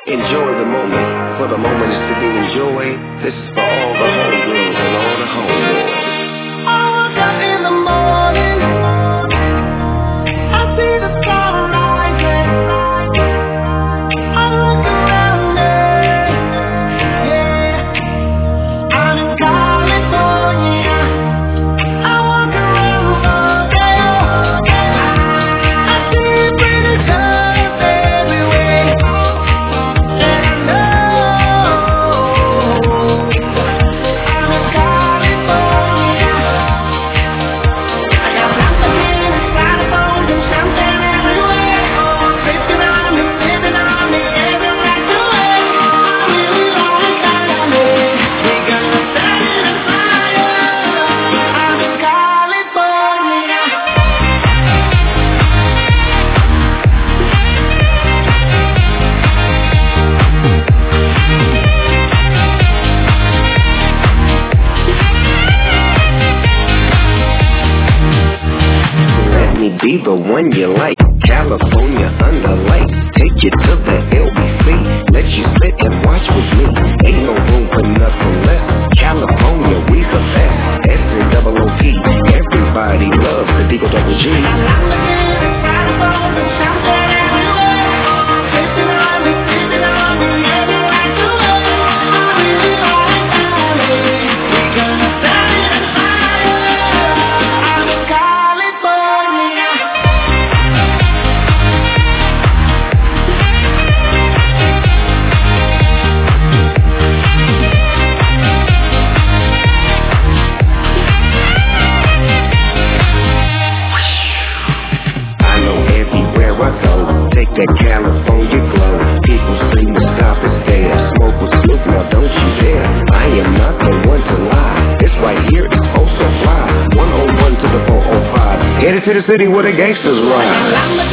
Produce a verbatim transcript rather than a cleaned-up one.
Enjoy the moment, for the moment is to be enjoyed. This is for all the homegirls and all the homeboys. I woke up in the morning, I see the sun rising. I look around me, yeah. I'm in California. I walk around all day, all day. I see pretty girls everywhere, and I know I'm in California. I got Lamborghini, styrofoams, and champagne everywhere. Sipping on me, sipping on me, every right to it. I really like Cali. We gonna set it on fire. I'm in California. Let me be the one you like. California under lights. Take you to the L B C. Let you sit and watch with me. Ain't no room for nothing less. California, we the best. S A O O T. Everybody loves the Digo Double G. Lamborghini, styrofoams, and champagne everywhere. Sipping on me, sipping on me, every right to it. I really like Cali. We gonna set it on fire. I'm in California. I know everywhere I go, take that California glow. People see me stop and stare. Smoke with Snoop, now don't you dare. I am not the one to lie. This right here is oh so fly. one oh one to the four oh five. Headed to the city where the gangsters ride. Lamborghini,